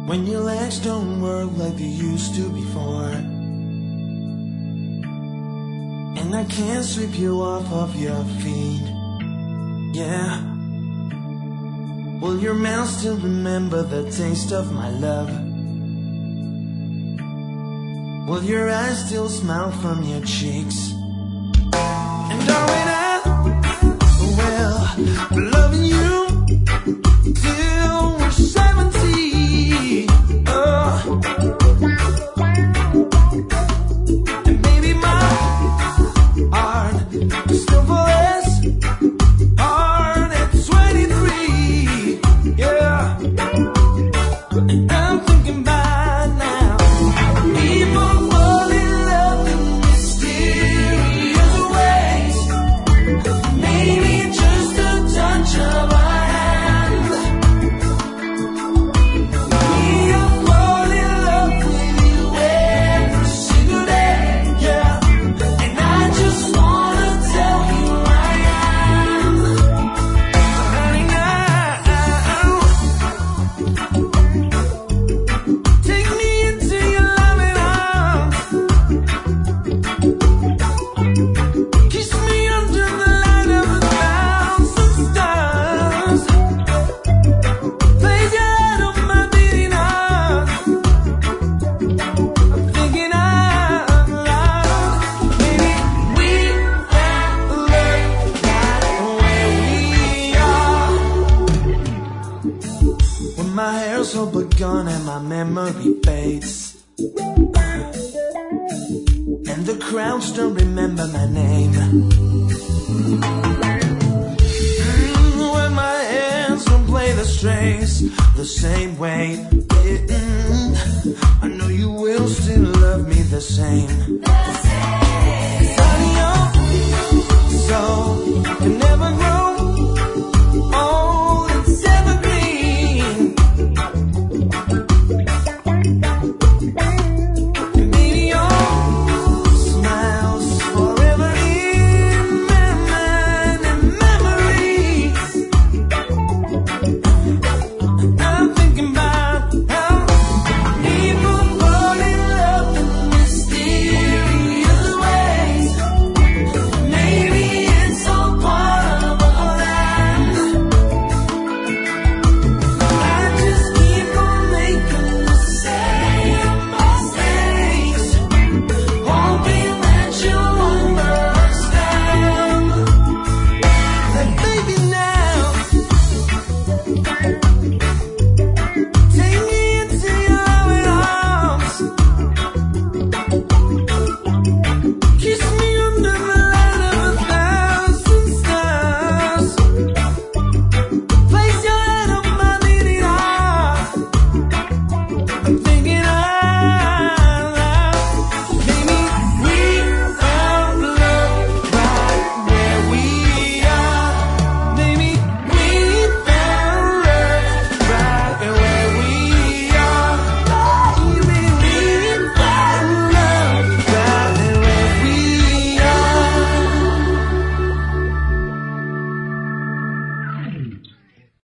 When your legs don't work like they used to before, and I can't sweep you off of your feet. Yeah. Will your mouth still remember the taste of my love? Will your eyes still smile from your cheeks? And darling, I will be loving you till we're 70. And maybe my heart is still for us. I'm thinking about now. People fall in love in mysterious ways. Maybe just a touch of a hand. We are falling in love with you every single day, yeah. And I just wanna tell you I am. Honey, my hair's all but gone and my memory fades, and the crowds don't remember my name. When my hands don't play the strings the same way, I know you will still love me the same. So